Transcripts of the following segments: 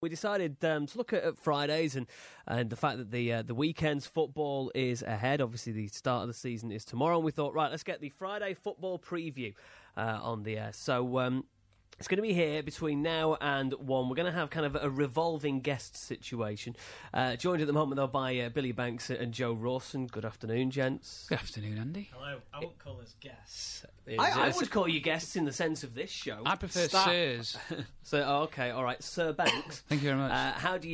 We decided to look at Fridays and the fact that the weekend's football is ahead. Obviously, the start of the season is tomorrow, and we thought, right, let's get the Friday football preview on the air. So it's going to be here between now and 1. We're going to have kind of a revolving guest situation. Joined at the moment, though, by Billy Banks and Joe Rawson. Good afternoon, gents. Good afternoon, Andy. Hello. I won't call us guests. I would call you guests in the sense of this show. I prefer sirs. So, okay, all right, Sir Banks. Thank you very much. How do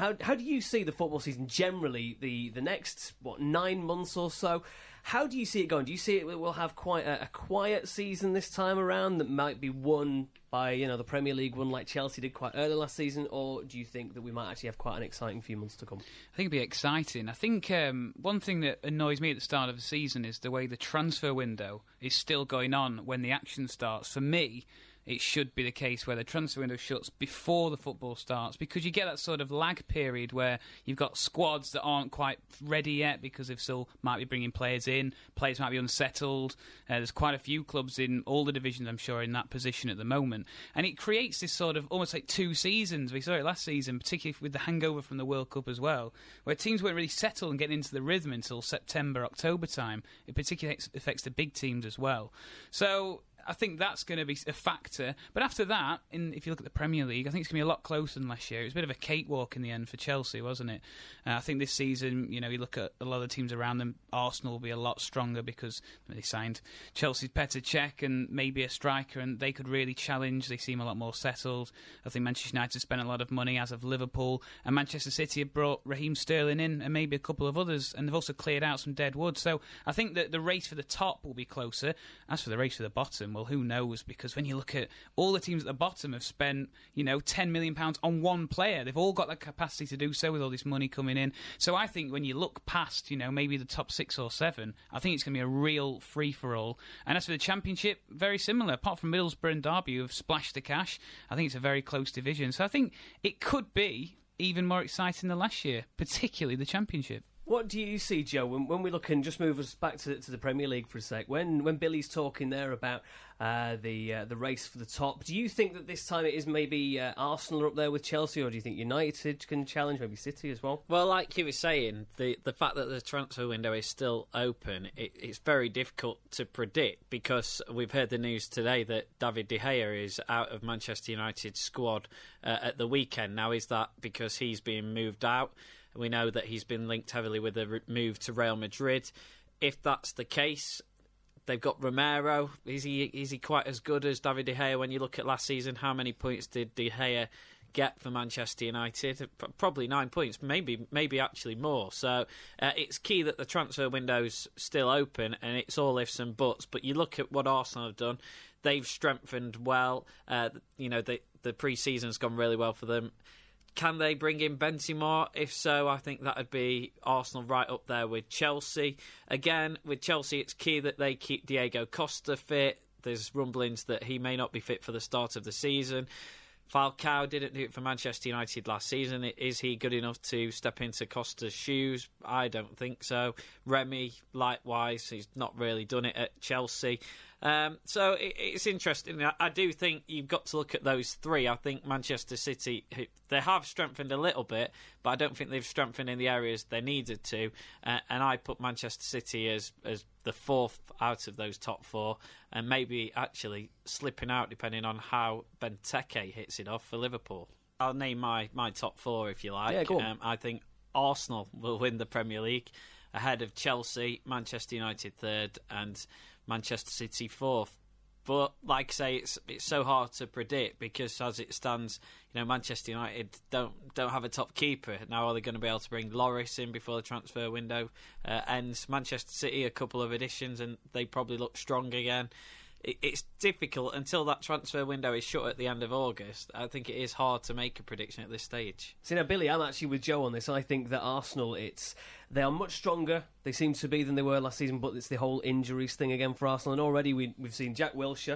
you see the football season generally? The next 9 months or so. How do you see it going? Do you see it will have quite a quiet season this time around that might be won by the Premier League one like Chelsea did quite early last season, or do you think that we might actually have quite an exciting few months to come? I think it'll be exciting. I think one thing that annoys me at the start of the season is the way the transfer window is still going on when the action starts. For me, it should be the case where the transfer window shuts before the football starts, because you get that sort of lag period where you've got squads that aren't quite ready yet because they still might be bringing players in, players might be unsettled. There's quite a few clubs in all the divisions, I'm sure, in that position at the moment. And it creates this sort of almost like 2 seasons. We saw it last season, particularly with the hangover from the World Cup as well, where teams weren't really settled and getting into the rhythm until September, October time. It particularly affects the big teams as well. So I think that's going to be a factor. But after that, if you look at the Premier League, I think it's going to be a lot closer than last year. It was a bit of a cakewalk in the end for Chelsea, wasn't it? I think this season, you look at a lot of the teams around them, Arsenal will be a lot stronger because they signed Chelsea's Petr Cech and maybe a striker, and they could really challenge. They seem a lot more settled. I think Manchester United spent a lot of money, as of Liverpool, and Manchester City have brought Raheem Sterling in and maybe a couple of others, and they've also cleared out some dead wood. So I think that the race for the top will be closer. As for the race for the bottom, well, who knows? Because when you look at all the teams at the bottom have spent, £10 million on one player. They've all got the capacity to do so with all this money coming in. So I think when you look past, maybe the top 6 or 7, I think it's going to be a real free-for-all. And as for the Championship, very similar. Apart from Middlesbrough and Derby, who have splashed the cash, I think it's a very close division. So I think it could be even more exciting than last year, particularly the Championship. What do you see, Joe, when we look and just move us back to the Premier League for a sec? When Billy's talking there about the race for the top, do you think that this time it is maybe Arsenal are up there with Chelsea, or do you think United can challenge, maybe City as well? Well, like you were saying, the fact that the transfer window is still open, it's very difficult to predict, because we've heard the news today that David De Gea is out of Manchester United's squad at the weekend. Now, is that because he's being moved out? We know that he's been linked heavily with a move to Real Madrid. If that's the case, they've got Romero. Is he quite as good as David De Gea? When you look at last season, how many points did De Gea get for Manchester United? Probably 9 points, maybe actually more. So it's key that the transfer window's still open, and it's all ifs and buts. But you look at what Arsenal have done; they've strengthened well. The pre-season's gone really well for them. Can they bring in Benzema? If so, I think that would be Arsenal right up there with Chelsea. Again, with Chelsea, it's key that they keep Diego Costa fit. There's rumblings that he may not be fit for the start of the season. Falcao didn't do it for Manchester United last season. Is he good enough to step into Costa's shoes? I don't think so. Remy, likewise, he's not really done it at Chelsea. So it's interesting. I do think you've got to look at those 3. I think Manchester City, they have strengthened a little bit, but I don't think they've strengthened in the areas they needed to. And I put Manchester City as the 4th out of those top 4, and maybe actually slipping out depending on how Benteke hits it off for Liverpool. I'll name my top 4 if you like. Yeah, go on. I think Arsenal will win the Premier League ahead of Chelsea, Manchester United 3rd, and Manchester City 4th. But like I say, it's so hard to predict, because as it stands, Manchester United don't have a top keeper. Now, are they going to be able to bring Lloris in before the transfer window ends? Manchester City, a couple of additions, and they probably look strong again. It's difficult until that transfer window is shut at the end of August. I think it is hard to make a prediction at this stage. See, now, Billy, I'm actually with Joe on this. I think that Arsenal, they are much stronger, they seem to be, than they were last season, but it's the whole injuries thing again for Arsenal. And already we've seen Jack Wilshere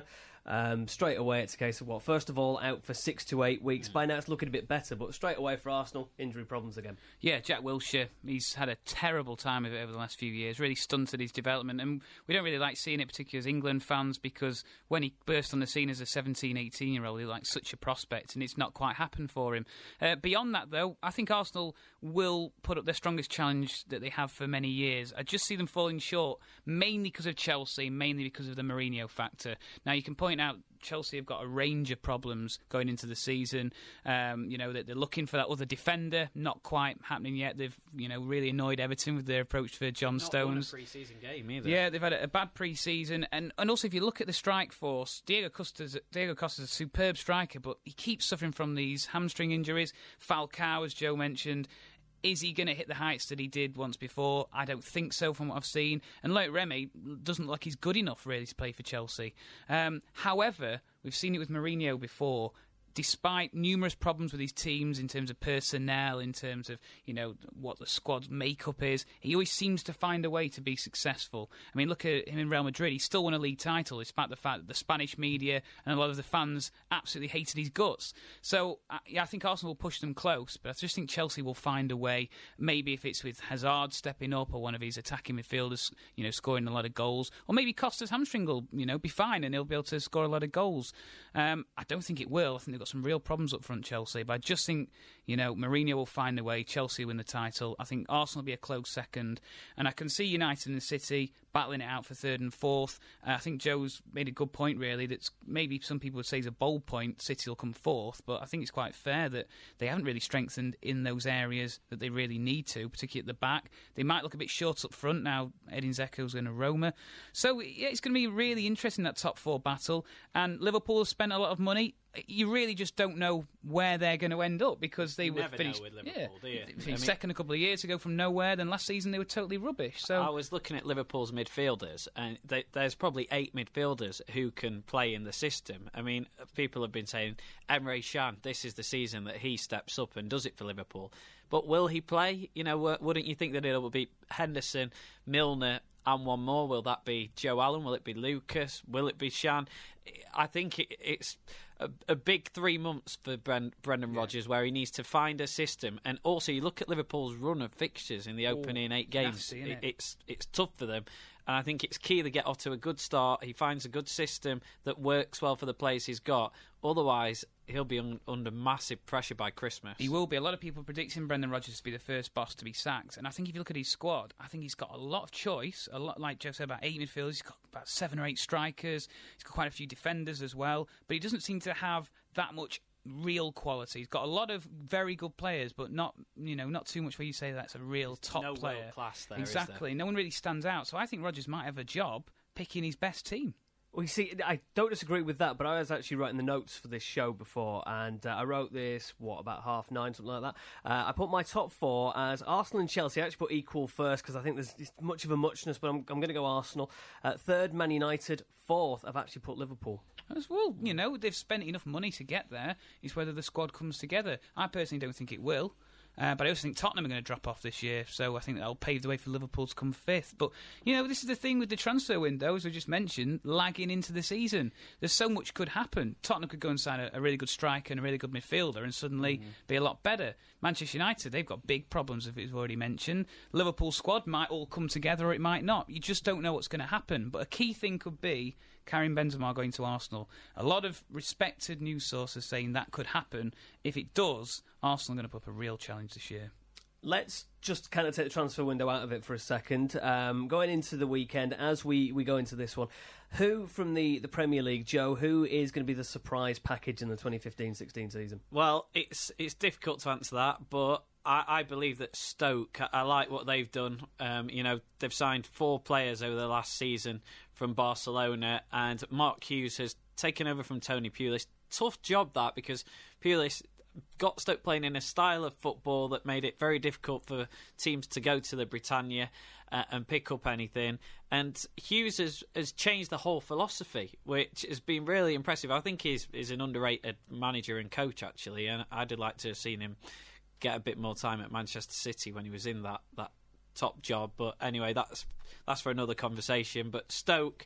Straight away, it's a case of first of all, out for 6 to 8 weeks. By now, it's looking a bit better, but straight away for Arsenal, injury problems again. Yeah, Jack Wilshere, he's had a terrible time of it over the last few years, really stunted his development, and we don't really like seeing it, particularly as England fans, because when he burst on the scene as a 17, 18-year-old, he was such a prospect, and it's not quite happened for him. Beyond that, though, I think Arsenal will put up their strongest challenge that they have for many years. I just see them falling short, mainly because of Chelsea, mainly because of the Mourinho factor. Now, you can point out Chelsea have got a range of problems going into the season. They're looking for that other defender, not quite happening yet. They've really annoyed Everton with their approach for John Stones. Not won a pre-season game either. Yeah, they've had a bad pre-season, and also if you look at the strike force, Diego Costa's a superb striker, but he keeps suffering from these hamstring injuries. Falcao, as Joe mentioned. Is he going to hit the heights that he did once before? I don't think so from what I've seen. And like Remy, doesn't look like he's good enough really to play for Chelsea. However, we've seen it with Mourinho before. Despite numerous problems with his teams in terms of personnel, in terms of what the squad's makeup is, he always seems to find a way to be successful. I mean, look at him in Real Madrid. He still won a league title, despite the fact that the Spanish media and a lot of the fans absolutely hated his guts. So, I think Arsenal will push them close, but I just think Chelsea will find a way. Maybe if it's with Hazard stepping up or one of his attacking midfielders, scoring a lot of goals, or maybe Costa's hamstring will, be fine and he'll be able to score a lot of goals. I don't think it will. I think they've got some real problems up front, Chelsea, but I just think Mourinho will find a way. Chelsea win the title. I think Arsenal will be a close second, and I can see United and City battling it out for third and fourth. I think Joe's made a good point, really, that's maybe some people would say is a bold point. City will come fourth, but I think it's quite fair that they haven't really strengthened in those areas that they really need to, particularly at the back. They might look a bit short up front now. Edin Dzeko's going to Roma. So, yeah, it's going to be really interesting, that top four battle. And Liverpool have spent a lot of money. You really just don't know where they're going to end up, because they were finished with Liverpool, do you? Second a couple of years ago from nowhere. Then last season they were totally rubbish. So I was looking at Liverpool's midfielders, and there's probably 8 midfielders who can play in the system. I mean, people have been saying Emre Can, this is the season that he steps up and does it for Liverpool. But will he play? Wouldn't you think that it will be Henderson, Milner, and one more? Will that be Joe Allen? Will it be Lucas? Will it be Can? I think it's a big 3 months for Brendan Rodgers, where he needs to find a system. And also, you look at Liverpool's run of fixtures in the opening 8 games. Nasty, it's tough for them. And I think it's key to get off to a good start. He finds a good system that works well for the players he's got. Otherwise, he'll be under massive pressure by Christmas. He will be. A lot of people predicting Brendan Rodgers to be the first boss to be sacked. And I think if you look at his squad, I think he's got a lot of choice. A lot, like Joe said, about 8 midfielders. He's got about 7 or 8 strikers. He's got quite a few defenders as well. But he doesn't seem to have that much real quality. He's got a lot of very good players, but not too much where you say that's a real top player. No class there, exactly. Is there? No one really stands out. So I think Rodgers might have a job picking his best team. Well, you see, I don't disagree with that, but I was actually writing the notes for this show before, and I wrote this, about 9:30, something like that. I put my top 4 as Arsenal and Chelsea. I actually put equal first, because I think there's much of a muchness, but I'm going to go Arsenal. Third, Man United. Fourth, I've actually put Liverpool. Well, they've spent enough money to get there. It's whether the squad comes together. I personally don't think it will. But I also think Tottenham are going to drop off this year, so I think that'll pave the way for Liverpool to come 5th. But, this is the thing with the transfer window, as we just mentioned, lagging into the season. There's so much could happen. Tottenham could go and sign a really good striker and a really good midfielder and suddenly be a lot better. Manchester United, they've got big problems, as we've already mentioned. Liverpool's squad might all come together or it might not. You just don't know what's going to happen. But a key thing could be Karim Benzema going to Arsenal. A lot of respected news sources saying that could happen. If it does, Arsenal are going to put up a real challenge this year. Let's just kind of take the transfer window out of it for a second. Going into the weekend, as we go into this one, who from the Premier League, Joe, who is going to be the surprise package in the 2015-16 season? Well, it's difficult to answer that, but I believe that Stoke, I like what they've done. They've signed 4 players over the last season from Barcelona, and Mark Hughes has taken over from Tony Pulis. Tough job, that, because Pulis got Stoke playing in a style of football that made it very difficult for teams to go to the Britannia and pick up anything. And Hughes has changed the whole philosophy, which has been really impressive. I think he's an underrated manager and coach, actually, and I'd like to have seen him get a bit more time at Manchester City when he was in that top job. But anyway, that's for another conversation. But Stoke,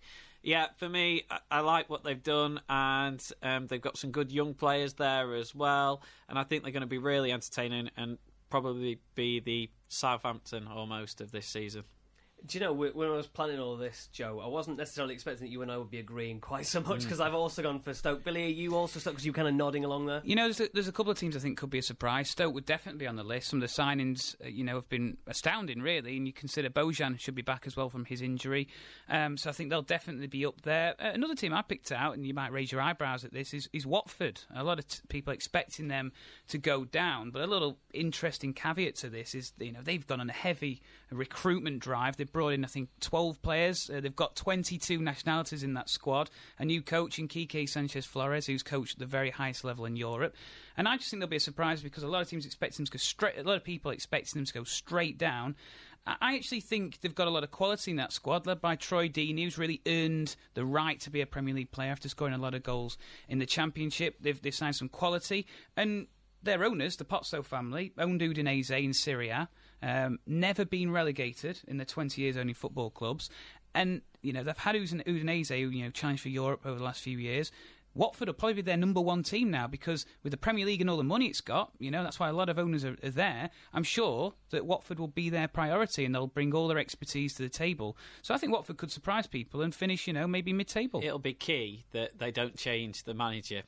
Yeah, for me, I like what they've done, and they've got some good young players there as well, and I think they're going to be really entertaining and probably be the Southampton almost of this season. Do you know, when I was planning all of this, Joe, I wasn't necessarily expecting that you and I would be agreeing quite so much, because I've also gone for Stoke. Billy, are you also Stoke, because you were kind of nodding along there? You know, there's a couple of teams I think could be a surprise. Stoke would definitely be on the list. Some of the signings, have been astounding, really, and you consider Bojan should be back as well from his injury. So I think they'll definitely be up there. Another team I picked out, and you might raise your eyebrows at this, is Watford. A lot of people expecting them to go down, but a little interesting caveat to this is, they've gone on a heavy recruitment drive. They've brought in, I think, 12 players. They've got 22 nationalities in that squad. A new coach in Quique Sanchez-Flores, who's coached at the very highest level in Europe. And I just think there'll be a surprise, because a lot of teams expect them to go straight. A lot of people expecting them to go straight down. I actually think they've got a lot of quality in that squad, led by Troy Deeney, who's really earned the right to be a Premier League player after scoring a lot of goals in the Championship. They've signed some quality, and their owners, the Pozzo family, owned Udinese in Serie A. Never been relegated in the 20 years owning football clubs, and they've had Udinese who challenged for Europe over the last few years. Watford will probably be their number one team now, because with the Premier League and all the money it's got, that's why a lot of owners are there. I'm sure that Watford will be their priority, and they'll bring all their expertise to the table. So I think Watford could surprise people and finish, maybe mid-table. It'll be key that they don't change the manager.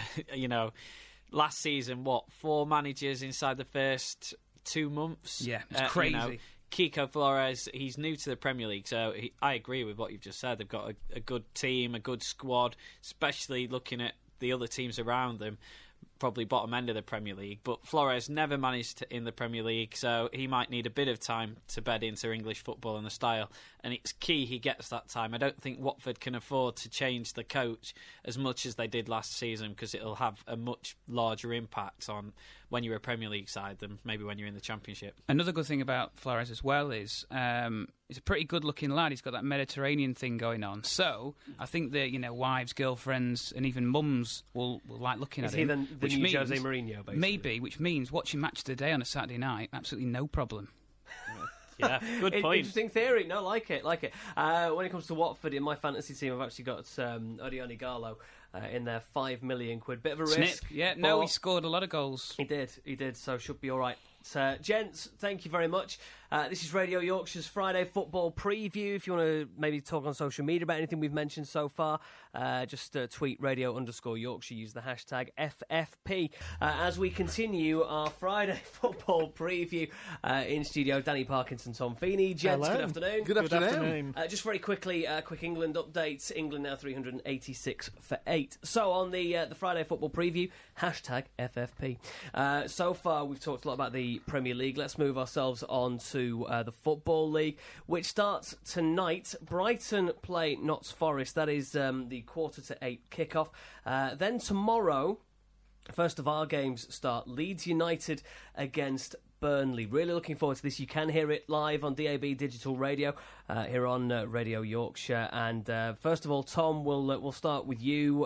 Last season, 4 managers inside the first 2 months? Yeah, it's crazy. Quique Flores, he's new to the Premier League, so I agree with what you've just said. They've got a good team, a good squad, especially looking at the other teams around them, probably bottom end of the Premier League. But Flores never managed in the Premier League, so he might need a bit of time to bed into English football and the style, and it's key he gets that time. I don't think Watford can afford to change the coach as much as they did last season, because it'll have a much larger impact on when you're a Premier League side than maybe when you're in the Championship. Another good thing about Flores as well is he's a pretty good-looking lad. He's got that Mediterranean thing going on. So I think that wives, girlfriends, and even mums will like looking at him. Is he the new Jose Mourinho, basically? Maybe, which means watching Match of the Day on a Saturday night, absolutely no problem. Yeah, good point. Interesting theory. No, like it. When it comes to Watford, in my fantasy team, I've actually got Odion Ighalo in there, £5 million. Bit of a risk. Yeah, no, he scored a lot of goals. He did, so should be all right. Gents, thank you very much. This is Radio Yorkshire's Friday football preview. If you want to maybe talk on social media about anything we've mentioned so far, just tweet radio_Yorkshire, use the hashtag FFP. As we continue our Friday football preview, in studio, Danny Parkinson, Tom Feeney. Gents, hello. Good afternoon. Good afternoon. Just very quickly, quick England updates. England now 386 for 8. So on the Friday football preview, hashtag FFP. So far, we've talked a lot about the Premier League. Let's move ourselves on to the Football League, which starts tonight. Brighton play Notts Forest. That is the 7:45 kickoff. Then tomorrow, first of our games start. Leeds United against Burnley. Really looking forward to this. You can hear it live on DAB Digital Radio here on Radio Yorkshire. And first of all, Tom, we'll start with you.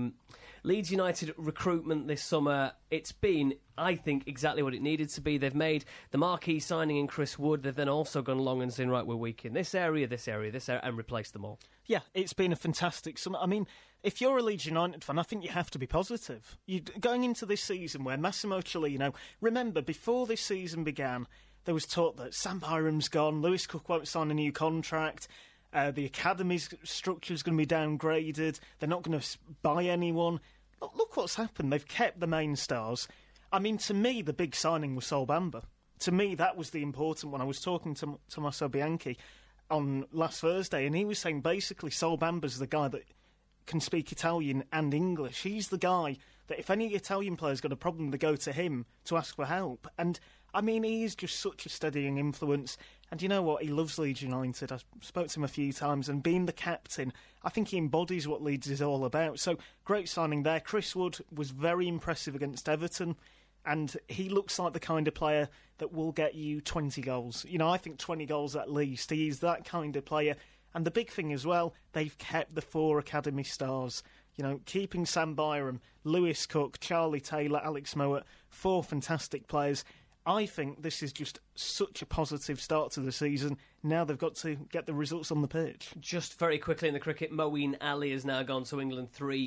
Leeds United recruitment this summer, it's been, I think, exactly what it needed to be. They've made the marquee signing in Chris Wood. They've then also gone along and seen, right, we're weak in this area, and replaced them all. Yeah, it's been a fantastic summer. I mean, if you're a Leeds United fan, I think you have to be positive. Going into this season where Massimo Cellino, remember, before this season began, there was talk that Sam Byram's gone, Lewis Cook won't sign a new contract, the academy's structure is going to be downgraded, they're not going to buy anyone. Look what's happened. They've kept the main stars. I mean, to me, the big signing was Sol Bamba. To me, that was the important one. I was talking to Tommaso Bianchi on last Thursday, and he was saying basically Sol Bamba's the guy that can speak Italian and English. He's the guy that if any Italian player's got a problem, they go to him to ask for help. And, I mean, he is just such a steadying influence. And you know what? He loves Leeds United. I spoke to him a few times, and being the captain, I think he embodies what Leeds is all about. So, great signing there. Chris Wood was very impressive against Everton, and he looks like the kind of player that will get you 20 goals. I think 20 goals at least. He's that kind of player. And the big thing as well, they've kept the 4 academy stars. Keeping Sam Byram, Lewis Cook, Charlie Taylor, Alex Mowat, 4 fantastic players. I think this is just such a positive start to the season. Now they've got to get the results on the pitch. Just very quickly in the cricket, Moeen Ali has now gone to England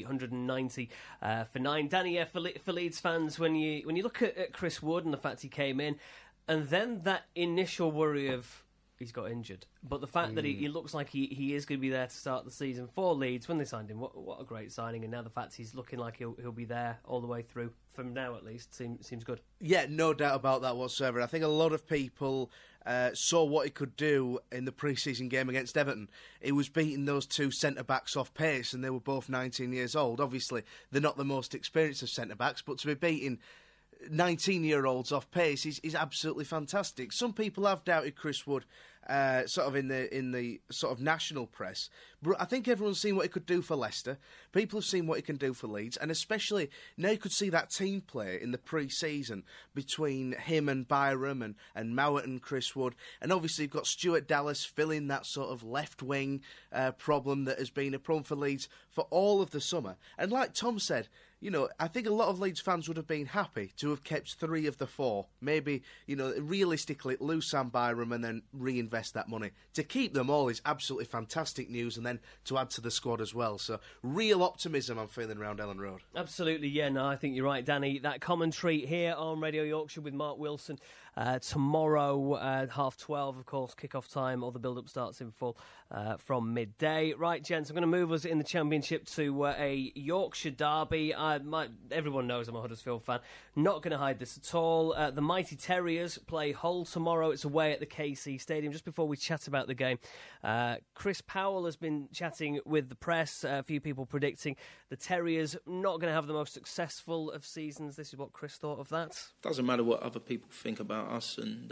390 for 9. Danny, for Leeds fans, when you look at Chris Wood and the fact he came in, and then that initial worry of he's got injured, but the fact that he looks like he is going to be there to start the season for Leeds when they signed him, what a great signing. And now the fact he's looking like he'll be there all the way through, from now at least, seems good. Yeah, no doubt about that whatsoever. I think a lot of people saw what he could do in the pre-season game against Everton. He was beating those two centre-backs off pace, and they were both 19 years old. Obviously, they're not the most experienced of centre-backs, but to be beating 19-year-olds off pace is absolutely fantastic. Some people have doubted Chris Wood sort of in the sort of national press, but I think everyone's seen what he could do for Leicester. People have seen what he can do for Leeds, and especially now you could see that team play in the pre-season between him and Byram and Mowat and Chris Wood, and obviously you've got Stuart Dallas filling that sort of left-wing problem that has been a problem for Leeds for all of the summer. And like Tom said, you know, I think a lot of Leeds fans would have been happy to have kept 3 of the 4. Maybe, you know, realistically, lose Sam Byram and then reinvest that money. To keep them all is absolutely fantastic news, and then to add to the squad as well. So, real optimism I'm feeling around Ellen Road. Absolutely, yeah, no, I think you're right, Danny. That commentary here on Radio Yorkshire with Mark Wilson tomorrow at 12:30, of course, kick-off time. All the build-up starts in full from midday. Right, gents, I'm going to move us in the Championship to a Yorkshire derby. Everyone knows I'm a Huddersfield fan. Not going to hide this at all. The Mighty Terriers play Hull tomorrow. It's away at the KC Stadium. Just before we chat about the game, Chris Powell has been chatting with the press. A few people predicting the Terriers not going to have the most successful of seasons. This is what Chris thought of that. Doesn't matter what other people think about us and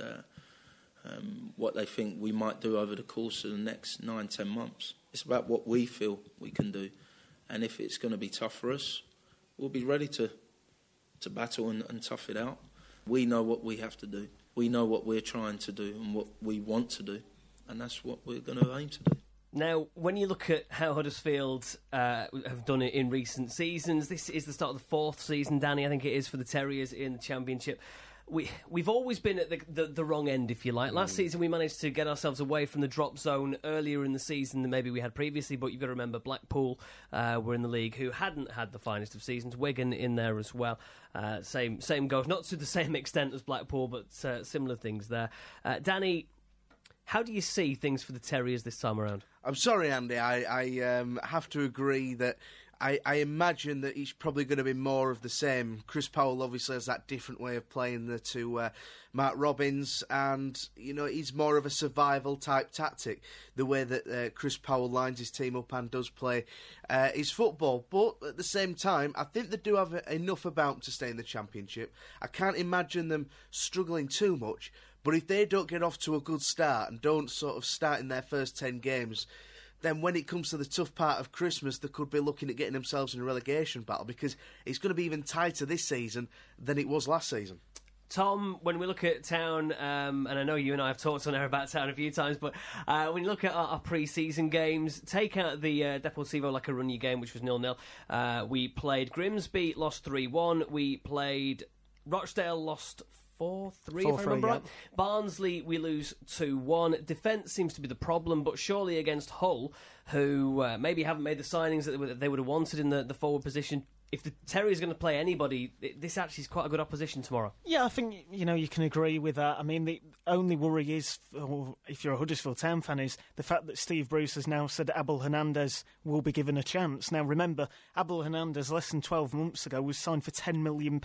what they think we might do over the course of the next 9-10 months. It's about what we feel we can do, and if it's going to be tough for us, we'll be ready to battle and tough it out. We know what we have to do. We know what we're trying to do and what we want to do, and that's what we're going to aim to do. Now, when you look at how Huddersfield have done it in recent seasons, this is the start of the 4th season, Danny, I think it is, for the Terriers in the Championship. We've always been at the wrong end, if you like. Last season we managed to get ourselves away from the drop zone earlier in the season than maybe we had previously, but you've got to remember Blackpool were in the league, who hadn't had the finest of seasons. Wigan in there as well. Same goes, not to the same extent as Blackpool, but similar things there. Danny, how do you see things for the Terriers this time around? I'm sorry, Andy. I have to agree that I imagine that it's probably going to be more of the same. Chris Powell obviously has that different way of playing to Mark Robins, and you know he's more of a survival type tactic. The way that Chris Powell lines his team up and does play his football, but at the same time, I think they do have enough about to stay in the Championship. I can't imagine them struggling too much. But if they don't get off to a good start and don't sort of start in their first 10 games, then when it comes to the tough part of Christmas, they could be looking at getting themselves in a relegation battle, because it's going to be even tighter this season than it was last season. Tom, when we look at Town, and I know you and I have talked on air about Town a few times, but when you look at our pre-season games, take out the Deportivo La Coruña game, which was 0-0. We played Grimsby, lost 3-1. We played Rochdale, lost 4-3, if I remember right. Barnsley, we lose 2-1. Defence seems to be the problem, but surely against Hull, who maybe haven't made the signings that they would have wanted in the forward position, if the Terriers are going to play anybody, this actually is quite a good opposition tomorrow. Yeah, I think you can agree with that. I mean, the only worry is, if you're a Huddersfield Town fan, is the fact that Steve Bruce has now said Abel Hernandez will be given a chance. Now, remember, Abel Hernandez less than 12 months ago was signed for £10 million.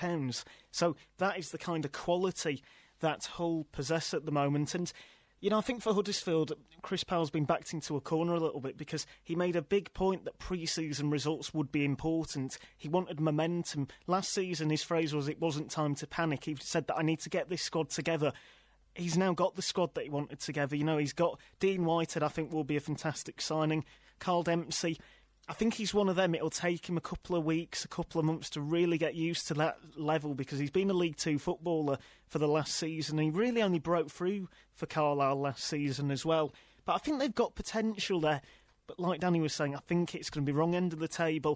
So that is the kind of quality that Hull possess at the moment. And I think for Huddersfield, Chris Powell's been backed into a corner a little bit, because he made a big point that pre-season results would be important. He wanted momentum. Last season, his phrase was, it wasn't time to panic. He said that I need to get this squad together. He's now got the squad that he wanted together. He's got Dean Whitehead, I think will be a fantastic signing. Carl Dempsey, I think he's one of them. It'll take him a couple of weeks, a couple of months to really get used to that level, because he's been a League Two footballer for the last season. He really only broke through for Carlisle last season as well. But I think they've got potential there. But like Danny was saying, I think it's going to be wrong end of the table.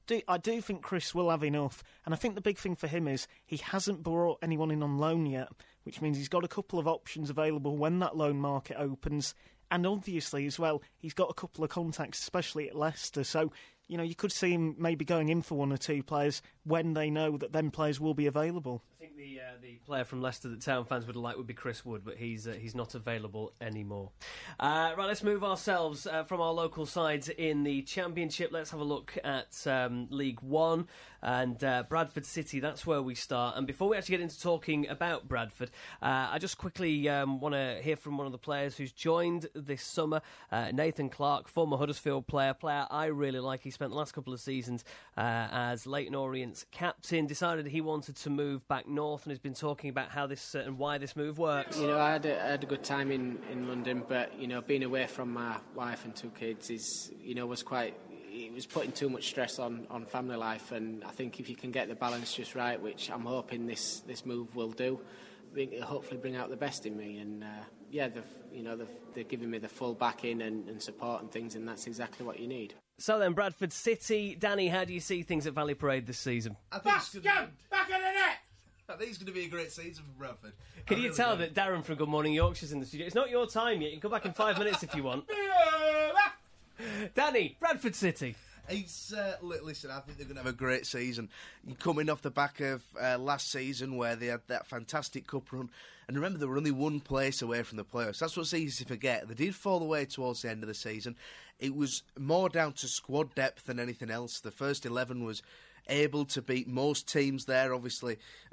I do think Chris will have enough, and I think the big thing for him is he hasn't brought anyone in on loan yet, which means he's got a couple of options available when that loan market opens. And obviously, as well, he's got a couple of contacts, especially at Leicester. So, you could see him maybe going in for one or two players when they know that them players will be available. I think the player from Leicester that Town fans would like would be Chris Wood, but he's not available anymore. Right, let's move ourselves from our local sides in the Championship. Let's have a look at League One and Bradford City. That's where we start. And before we actually get into talking about Bradford, I just quickly want to hear from one of the players who's joined this summer, Nathan Clark, former Huddersfield player I really like. He spent the last couple of seasons as Leyton Orient's captain, decided he wanted to move back north and has been talking about how this and why this move works. I had a good time in London, but being away from my wife and two kids was putting too much stress on family life, and I think if you can get the balance just right, which I'm hoping this move will do, hopefully bring out the best in me. And they're giving me the full backing and support and things, and that's exactly what you need. So then, Bradford City. Danny, how do you see things at Valley Parade this season? Back in the net! I think it's going to be a great season for Bradford. Can you tell that Darren from Good Morning Yorkshire's in the studio? It's not your time yet. You can come back in 5 minutes if you want. Danny, Bradford City. Listen, I think they're going to have a great season. You're coming off the back of last season where they had that fantastic cup run. And remember, they were only one place away from the playoffs. That's what's easy to forget. They did fall away towards the end of the season. It was more down to squad depth than anything else. The first 11 was able to beat most teams there. Obviously,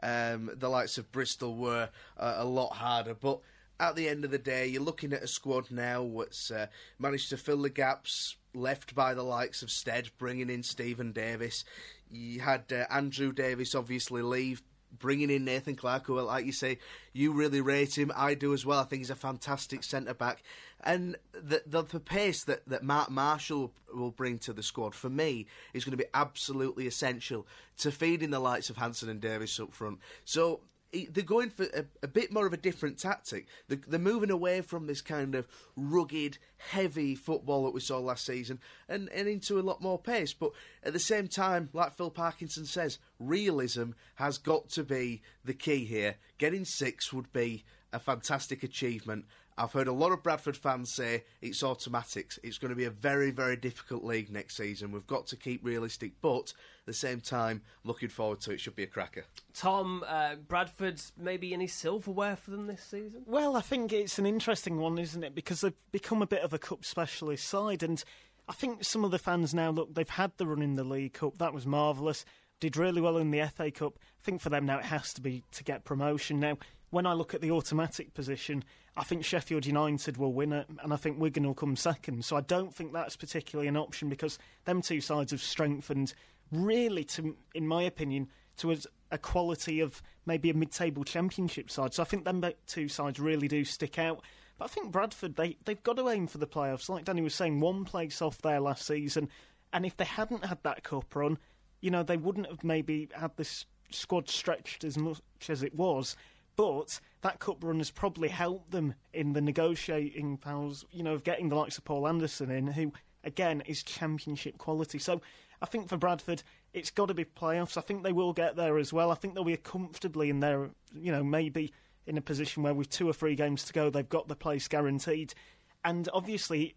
the likes of Bristol were a lot harder. But at the end of the day, you're looking at a squad now that's managed to fill the gaps left by the likes of Stead, bringing in Stephen Davis. You had Andrew Davis obviously leave, bringing in Nathan Clark, who, like you say, you really rate him. I do as well. I think he's a fantastic centre-back. And the pace that Mark Marshall will bring to the squad, for me, is going to be absolutely essential to feeding the likes of Hansen and Davis up front. So they're going for a bit more of a different tactic. They're moving away from this kind of rugged, heavy football that we saw last season and into a lot more pace. But at the same time, like Phil Parkinson says, realism has got to be the key here. Getting 6 would be a fantastic achievement. I've heard a lot of Bradford fans say it's automatics. It's going to be a very, very difficult league next season. We've got to keep realistic, but at the same time, looking forward to it. Should be a cracker. Tom, Bradford's maybe any silverware for them this season? Well, I think it's an interesting one, isn't it? Because they've become a bit of a cup specialist side, and I think some of the fans now, look, they've had the run in the League Cup. That was marvellous. Did really well in the FA Cup. I think for them now it has to be to get promotion. Now, when I look at the automatic position, I think Sheffield United will win it, and I think Wigan will come second. So I don't think that's particularly an option, because them two sides have strengthened really, in my opinion, to a quality of maybe a mid-table Championship side. So I think them two sides really do stick out. But I think Bradford, they've got to aim for the playoffs. Like Danny was saying, one place off there last season, and if they hadn't had that cup run, they wouldn't have maybe had this squad stretched as much as it was. But that cup run has probably helped them in the negotiating powers, of getting the likes of Paul Anderson in, who, again, is Championship quality. So I think for Bradford, it's got to be playoffs. I think they will get there as well. I think they'll be comfortably in there, maybe in a position where with 2 or 3 games to go, they've got the place guaranteed. And obviously,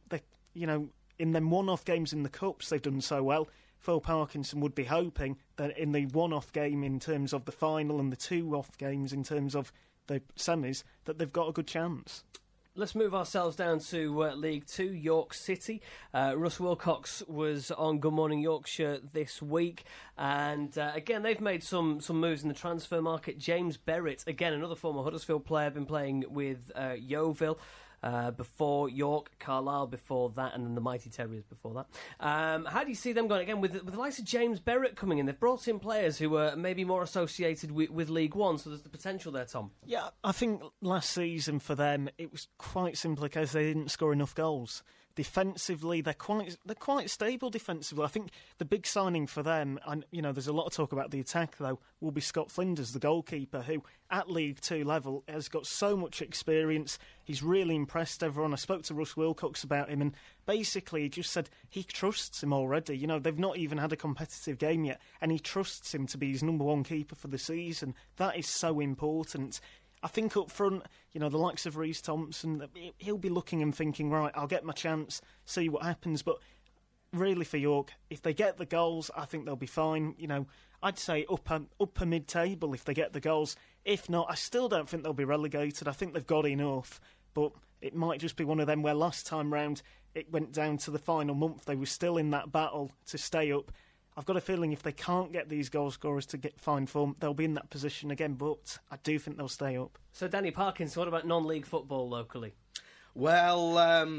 in them one-off games in the Cups, they've done so well. Phil Parkinson would be hoping that in the one-off game in terms of the final and the 2-off games in terms of the semis, that they've got a good chance. Let's move ourselves down to League 2, York City. Russ Wilcox was on Good Morning Yorkshire this week, and again, they've made some moves in the transfer market. James Berrett, again, another former Huddersfield player, been playing with Yeovil before York, Carlisle before that, and then the Mighty Terriers before that. How do you see them going again with the likes of James Berrett coming in? They've brought in players who are maybe more associated with League One, so there's the potential there, Tom. Yeah, I think last season for them it was quite simply because they didn't score enough goals. defensively, they're quite stable defensively. I think the big signing for them, and there's a lot of talk about the attack though, will be Scott Flinders, the goalkeeper, who at League Two level has got so much experience. He's really impressed everyone. I spoke to Russ Wilcox about him, and basically he just said he trusts him already. They've not even had a competitive game yet, and he trusts him to be his number one keeper for the season. That is so important. I think up front, the likes of Reece Thompson, he'll be looking and thinking, right, I'll get my chance, see what happens. But really for York, if they get the goals, I think they'll be fine. I'd say upper mid-table if they get the goals. If not, I still don't think they'll be relegated. I think they've got enough. But it might just be one of them where last time round it went down to the final month. They were still in that battle to stay up. I've got a feeling if they can't get these goal scorers to find form, they'll be in that position again, but I do think they'll stay up. So, Danny Parkins, what about non-league football locally? Well,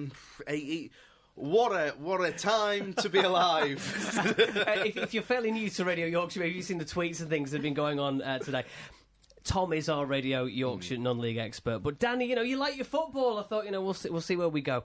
what a time to be alive. If you're fairly new to Radio Yorkshire, maybe you've seen the tweets and things that have been going on today. Tom is our Radio Yorkshire non-league expert. But Danny, you like your football. I thought, we'll see where we go.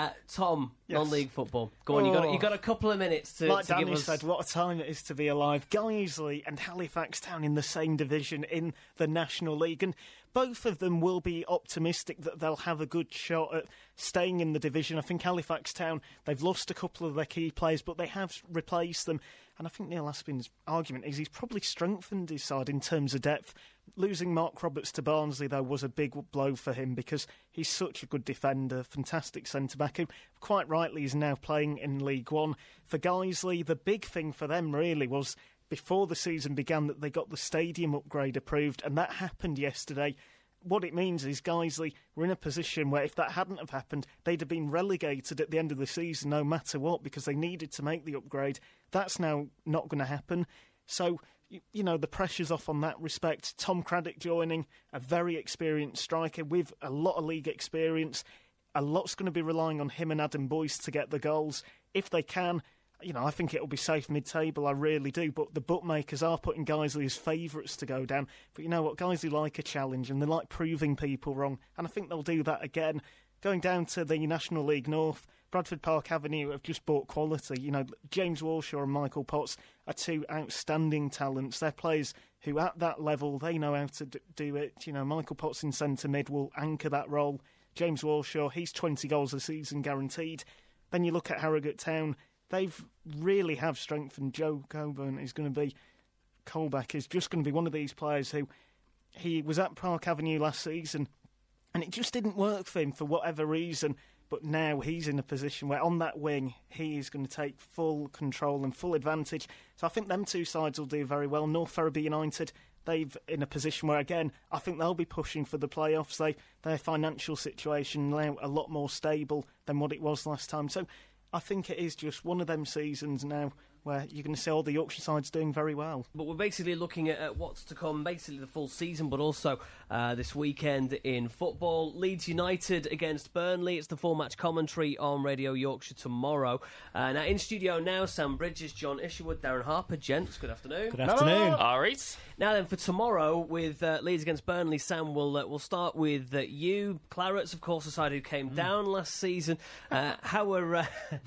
Tom, yes. Non-league football. Go on, you got a couple of minutes to like to Danny give us. said, what a time it is to be alive. Guiseley and Halifax Town in the same division in the National League, and both of them will be optimistic that they'll have a good shot at staying in the division. I think Halifax Town, they've lost a couple of their key players, but they have replaced them. And I think Neil Aspin's argument is he's probably strengthened his side in terms of depth. Losing Mark Roberts to Barnsley, though, was a big blow for him because he's such a good defender, fantastic centre-back, who quite rightly is now playing in League One. For Guiseley, the big thing for them really was before the season began that they got the stadium upgrade approved, and that happened yesterday. What it means is Guiseley were in a position where if that hadn't have happened, they'd have been relegated at the end of the season no matter what because they needed to make the upgrade. That's now not going to happen. So, the pressure's off on that respect. Tom Craddock joining, a very experienced striker with a lot of league experience. A lot's going to be relying on him and Adam Boyce to get the goals. If they can, I think it'll be safe mid-table, I really do. But the bookmakers are putting Guiseley as favourites to go down. But you know what? Guiseley like a challenge and they like proving people wrong. And I think they'll do that again. Going down to the National League North, Bradford Park Avenue have just bought quality. James Walshaw and Michael Potts are two outstanding talents. They're players who, at that level, they know how to do it. Michael Potts in centre mid will anchor that role. James Walshaw, he's 20 goals a season guaranteed. Then you look at Harrogate Town. They've really have strengthened. Joe Coburn is going to be... Colbeck is just going to be one of these players who... He was at Park Avenue last season, and it just didn't work for him for whatever reason. But now he's in a position where on that wing, he is going to take full control and full advantage. So I think them two sides will do very well. North Ferriby United, they've in a position where, again, I think they'll be pushing for the playoffs. Their financial situation now a lot more stable than what it was last time. So I think it is just one of them seasons now where you're going to see all the Yorkshire sides doing very well. But we're basically looking at what's to come, basically the full season, but also this weekend in football. Leeds United against Burnley. It's the full-match commentary on Radio Yorkshire tomorrow. Now, in studio now, Sam Bridges, John Isherwood, Darren Harper. Gents, good afternoon. Good afternoon. All right. Now then, for tomorrow, with Leeds against Burnley, Sam, we'll start with you. Clarets, of course, the side who came down last season. Sorry,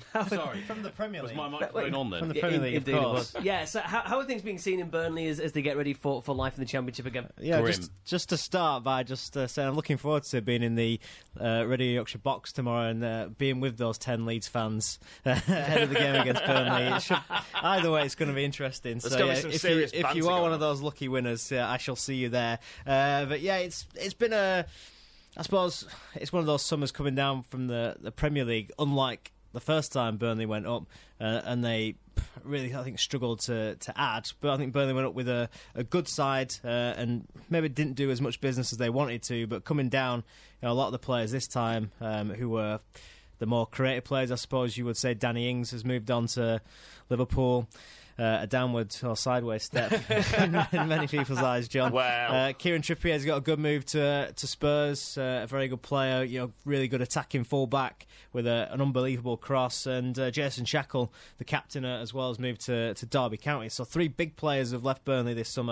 from the Premier League. Was my microphone on then? From the Premier League, Indeed of course. Yeah, so how are things being seen in Burnley as they get ready for life in the Championship again? Yeah, Grim. just to start by saying I'm looking forward to being in the Radio Yorkshire box tomorrow and being with those 10 Leeds fans ahead of the game against Burnley. Either way, it's going to be interesting. There's going to be some serious if you are one of those lucky winners, I shall see you there. But yeah, it's been I suppose it's one of those summers coming down from the Premier League, unlike the first time Burnley went up, and they really, I think, struggled to add. But I think Burnley went up with a good side and maybe didn't do as much business as they wanted to. But coming down, a lot of the players this time who were the more creative players, I suppose you would say Danny Ings has moved on to Liverpool. A downward or sideways step in many people's eyes, John. Wow. Kieran Trippier's got a good move to Spurs, a very good player, really good attacking full-back with an unbelievable cross, and Jason Shackle, the captain, as well, has moved to Derby County. So 3 big players have left Burnley this summer,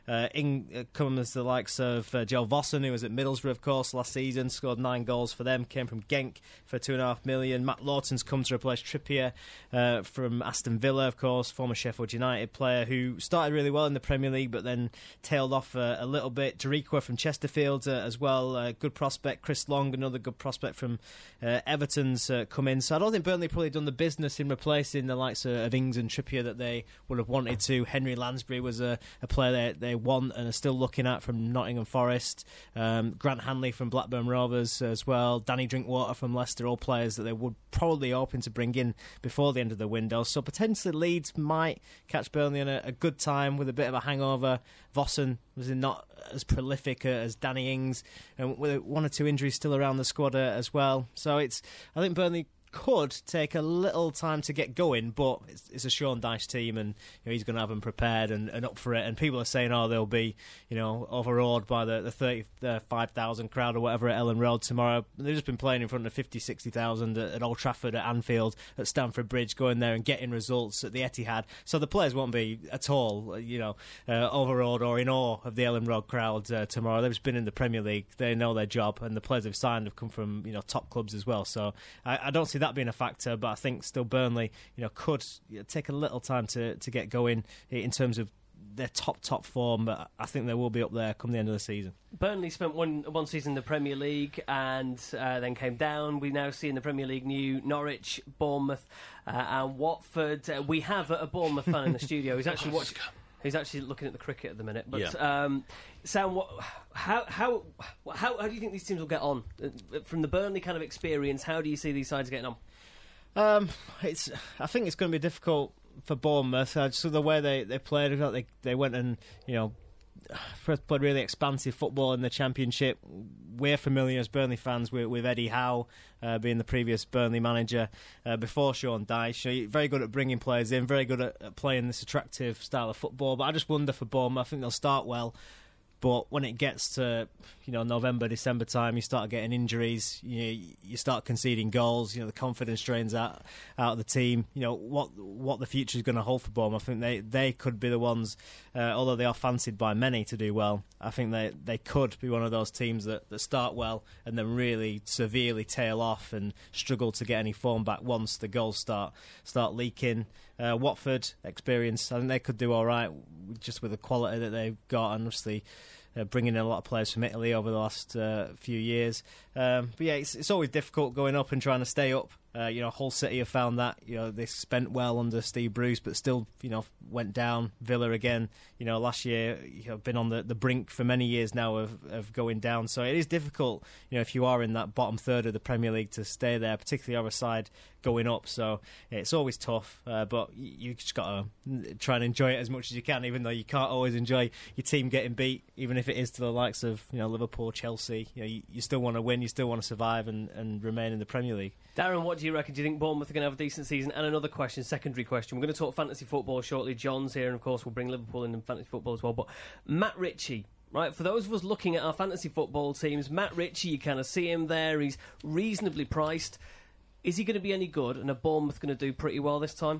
comes the likes of Joe Vossen, who was at Middlesbrough, of course, last season, scored 9 goals for them, came from Genk for $2.5 million. Matt Lawton's come to replace Trippier from Aston Villa, of course, former Sheffield United player who started really well in the Premier League but then tailed off a little bit. Jericho from Chesterfield as well, good prospect. Chris Long, another good prospect from Everton's come in. So I don't think Burnley probably done the business in replacing the likes of Ings and Trippier that they would have wanted to. Henry Lansbury was a player they want and are still looking at from Nottingham Forest. Grant Hanley from Blackburn Rovers as well. Danny Drinkwater from Leicester, all players that they would probably hoping to bring in before the end of the window. So potentially Leeds might catch Burnley on a good time with a bit of a hangover. Vossen was not as prolific as Danny Ings, and with 1 or 2 injuries still around the squad as well. So I think Burnley could take a little time to get going, but it's a Sean Dyche team, and he's going to have them prepared and up for it. And people are saying, they'll be overawed by the 35,000 crowd or whatever at Ellen Road tomorrow. They've just been playing in front of 50, 60,000 at Old Trafford, at Anfield, at Stamford Bridge, going there and getting results at the Etihad. So the players won't be at all overawed or in awe of the Ellen Road crowd tomorrow. They've just been in the Premier League, they know their job, and the players they've signed have come from top clubs as well. So I don't see that being a factor, but I think still Burnley could take a little time to get going in terms of their top form, but I think they will be up there come the end of the season. Burnley spent one season in the Premier League and then came down. We now see in the Premier League new Norwich, Bournemouth and Watford. We have a Bournemouth fan in the studio who's actually watching. He's actually looking at the cricket at the minute. But Sam, how do you think these teams will get on from the Burnley kind of experience? How do you see these sides getting on? I think it's going to be difficult for Bournemouth. So the way they played, they went and first played really expansive football in the Championship. We're familiar as Burnley fans with Eddie Howe being the previous Burnley manager before Sean Dyche. Very good at bringing players in, very good at playing this attractive style of football. But I just wonder for Bournemouth, I think they'll start well. But when it gets to November, December time, you start getting injuries. You start conceding goals. The confidence drains out of the team. What the future is going to hold for Bournemouth. I think they could be the ones, although they are fancied by many to do well. I think they could be one of those teams that start well and then really severely tail off and struggle to get any form back once the goals start leaking. Watford experience, I think they could do all right just with the quality that they've got, and obviously bringing in a lot of players from Italy over the last few years. But yeah, it's always difficult going up and trying to stay up. Hull City have found that they spent well under Steve Bruce, but still went down. Villa again, last year been on the brink for many years now of going down. So it is difficult, if you are in that bottom third of the Premier League, to stay there, particularly on a side going up. So it's always tough, but you just got to try and enjoy it as much as you can, even though you can't always enjoy your team getting beat, even if it is to the likes of Liverpool, Chelsea. You still want to win, you still want to survive and remain in the Premier League. Darren, what do you reckon? Do you think Bournemouth are going to have a decent season? And another question, secondary question. We're going to talk fantasy football shortly. John's here, and of course we'll bring Liverpool in fantasy football as well. But Matt Ritchie, right, for those of us looking at our fantasy football teams, Matt Ritchie, you kind of see him there. He's reasonably priced. Is he going to be any good? And are Bournemouth going to do pretty well this time?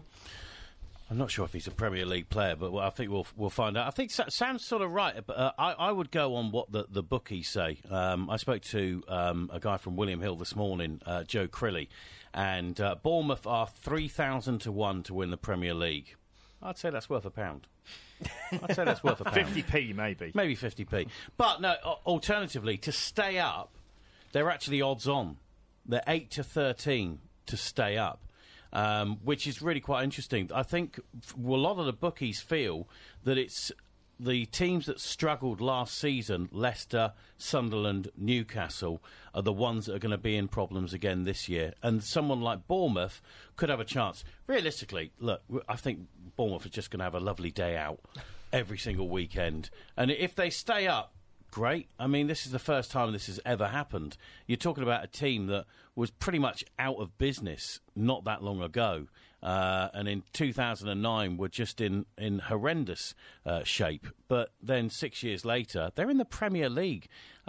I'm not sure if he's a Premier League player, but I think we'll find out. I think Sam's sort of right, but I would go on what the bookies say. I spoke to a guy from William Hill this morning, Joe Crilly, and Bournemouth are 3,000 to 1 to win the Premier League. I'd say that's worth £1. I'd say that's worth £1. 50p maybe. Maybe 50p. But no, alternatively, to stay up, they're actually odds on. They're 8 to 13 to stay up. Which is really quite interesting. I think a lot of the bookies feel that it's the teams that struggled last season, Leicester, Sunderland, Newcastle, are the ones that are going to be in problems again this year. And someone like Bournemouth could have a chance. Realistically, look, I think Bournemouth is just going to have a lovely day out every single weekend. And if they stay up, great. I mean, this is the first time this has ever happened. You're talking about a team that was pretty much out of business not that long ago. And in 2009 were just in horrendous shape. But then 6 years later, they're in the Premier League.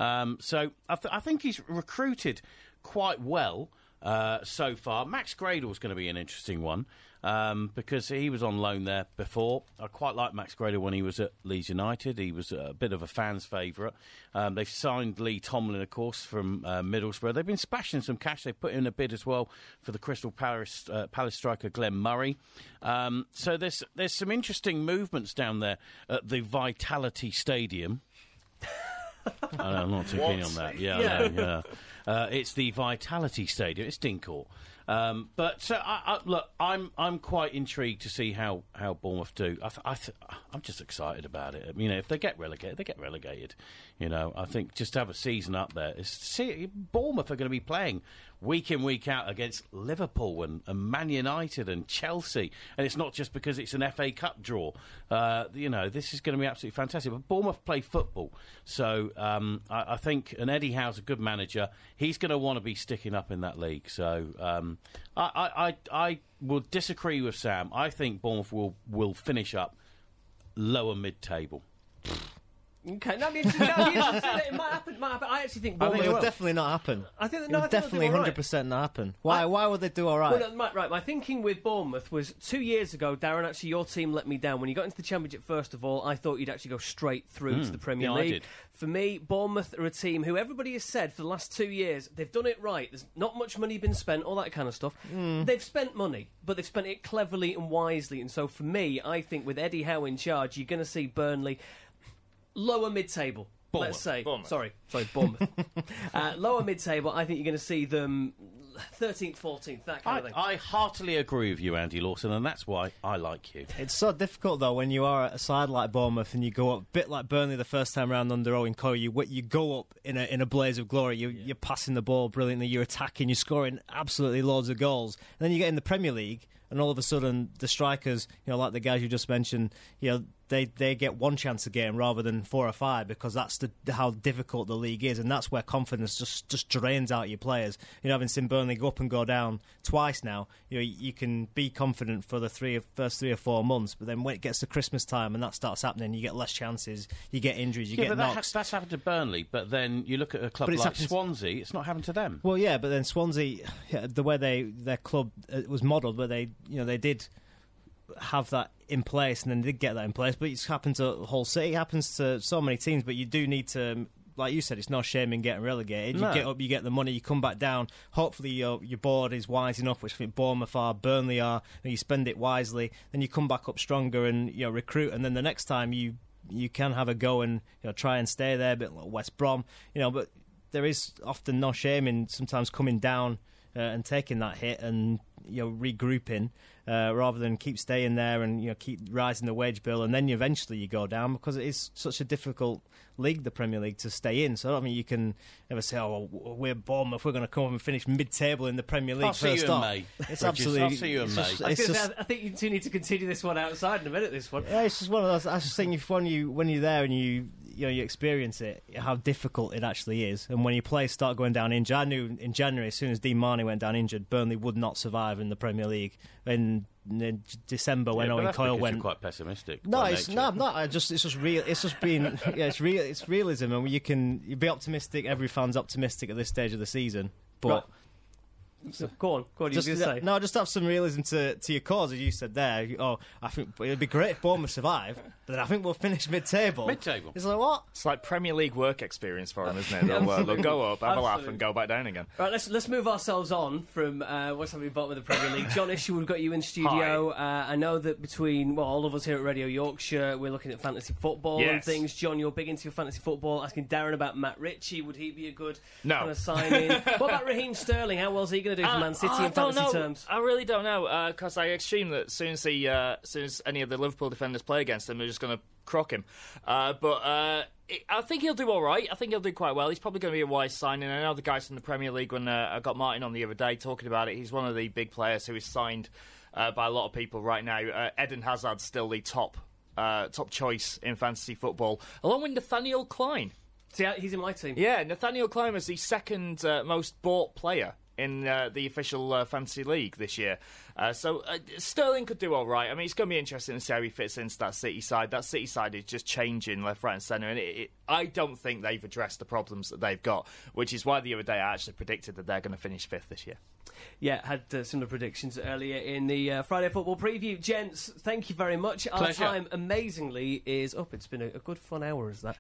So I think he's recruited quite well so far. Max Gradle's going to be an interesting one. because he was on loan there before. I quite liked Max Grader when he was at Leeds United. He was a bit of a fan's favourite. They've signed Lee Tomlin, of course, from Middlesbrough. They've been splashing some cash. They put in a bid as well for the Crystal Palace striker Glenn Murray. So there's some interesting movements down there at the Vitality Stadium. I'm not too keen on that. Yeah. It's the Vitality Stadium. It's Dincourt. But look, I'm quite intrigued to see how Bournemouth do. I'm just excited about it. You know, if they get relegated, they get relegated. You know, I think just to have a season up there. Bournemouth are going to be playing week in, week out against Liverpool and Man United and Chelsea. And it's not just because it's an FA Cup draw. You know, this is going to be absolutely fantastic. But Bournemouth play football. So I think, and Eddie Howe's a good manager. He's going to want to be sticking up in that league. So I will disagree with Sam. I think Bournemouth will finish up lower mid-table. Okay, it might happen. I actually think Bournemouth will definitely not happen. I think it will definitely 100% not happen. Why would they do all right? Well, right. My thinking with Bournemouth was 2 years ago, Darren. Actually, your team let me down when you got into the Championship. First of all, I thought you'd actually go straight through to the Premier League. I did. For me, Bournemouth are a team who everybody has said for the last 2 years they've done it right. There's not much money been spent, all that kind of stuff. They've spent money, but they've spent it cleverly and wisely. And so, for me, I think with Eddie Howe in charge, you're going to see Burnley lower mid-table, let's say. Bournemouth. Sorry, Bournemouth. Lower mid-table, I think you're going to see them 13th, 14th, that kind of thing. I heartily agree with you, Andy Lawson, and that's why I like you. It's so difficult, though, when you are at a side like Bournemouth and you go up, a bit like Burnley the first time round under Owen Coyle, you go up in a blaze of glory, you're passing the ball brilliantly, you're attacking, you're scoring absolutely loads of goals. And then you get in the Premier League, and all of a sudden the strikers, like the guys you just mentioned, they get one chance a game rather than 4 or 5 because that's how difficult the league is, and that's where confidence just drains out your players. Having seen Burnley go up and go down twice now, you can be confident for the first 3 or 4 months, but then when it gets to Christmas time and that starts happening, you get less chances, you get injuries, you get knocks. That's happened to Burnley, but then you look at a club like Swansea, it's not happened to them. Well, yeah, but then Swansea, the way their club was modelled, where they did have that in place, and then did get that in place. But it's happened to Hull City, it happens to so many teams. But you do need to, like you said, it's no shame in getting relegated. No. You get up, you get the money, you come back down. Hopefully your board is wise enough, which I think Bournemouth are, Burnley are, and you spend it wisely. Then you come back up stronger and recruit. And then the next time you can have a go and try and stay there, a bit like West Brom. But there is often no shame in sometimes coming down and taking that hit and regrouping. Rather than keep staying there and keep rising the wage bill, and then eventually you go down, because it is such a difficult league, the Premier League, to stay in. So I mean, you can never say, "Oh, well, we're Bournemouth, we're going to come up and finish mid-table in the Premier League." I'll see you in May. It's absolutely. I'll see you in May. I think you two need to continue this one outside in a minute. This one. Yeah, it's just one of those. I just think when you're there and you experience it, how difficult it actually is. And when your players start going down injured, I knew in January, as soon as Dean Marney went down injured, Burnley would not survive in the Premier League. In December, when Owen Coyle went, you're quite pessimistic. No, it's not. It's just real. It's just been. Yeah, it's real. It's realism, and you be optimistic. Every fan's optimistic at this stage of the season, but. Right. So, go on. You just, were say. No, just have some realism to your cause, as you said there. I think it'd be great if Bournemouth survive, but then I think we'll finish mid-table. Mid-table. It's like, what? It's like Premier League work experience for them, isn't it? They'll go up, have a laugh, and go back down again. Right, let's move ourselves on from what's happening bottom of the Premier League. John Isherwood, we've got you in studio. I know that between all of us here at Radio Yorkshire, we're looking at fantasy football and things. John, you're big into your fantasy football. Asking Darren about Matt Ritchie, would he be a good kind of sign-in? What about Raheem Sterling? How well's he going to do for Man City in fantasy terms? I really don't know, because I assume that as soon as any of the Liverpool defenders play against him, they're just going to crock him. I think he'll do all right. I think he'll do quite well. He's probably going to be a wise signing. I know the guys from the Premier League, when I got Martin on the other day talking about it, he's one of the big players who is signed by a lot of people right now. Eden Hazard's still the top choice in fantasy football, along with Nathaniel Klein. See, he's in my team. Yeah, Nathaniel Klein was the second most bought player in the official fantasy league this year. So Sterling could do all right. I mean, it's going to be interesting to see how he fits into that City side. That City side is just changing left, right and centre, and I don't think they've addressed the problems that they've got, which is why the other day I actually predicted that they're going to finish 5th this year. Yeah, had similar predictions earlier in the Friday Football Preview. Gents, thank you very much. Pleasure. Our time, amazingly, is up. It's been a good, fun hour, is that?